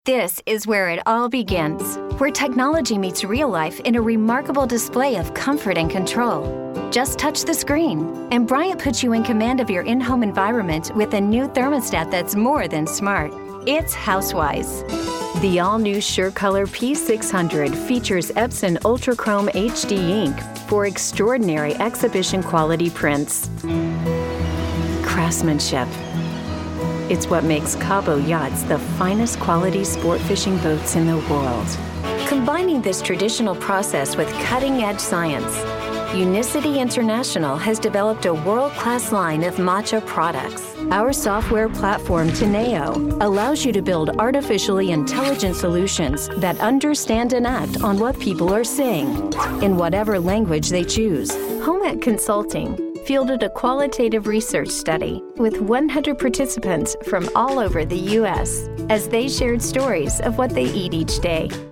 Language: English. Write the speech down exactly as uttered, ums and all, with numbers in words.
This is where it all begins, where technology meets real life in a remarkable display of comfort and control. Just touch the screen, and Bryant puts you in command of your in-home environment with a new thermostat that's more than smart. It's Housewise. The all-new SureColor P six hundred features Epson Ultrachrome H D ink for extraordinary exhibition-quality prints. Craftsmanship. It's what makes Cabo Yachts the finest quality sport fishing boats in the world. Combining this traditional process with cutting-edge science, Unicity International has developed a world-class line of matcha products. Our software platform, Teneo, allows you to build artificially intelligent solutions that understand and act on what people are saying, in whatever language they choose. HomeEt Consulting fielded a qualitative research study with one hundred participants from all over the U S as they shared stories of what they eat each day.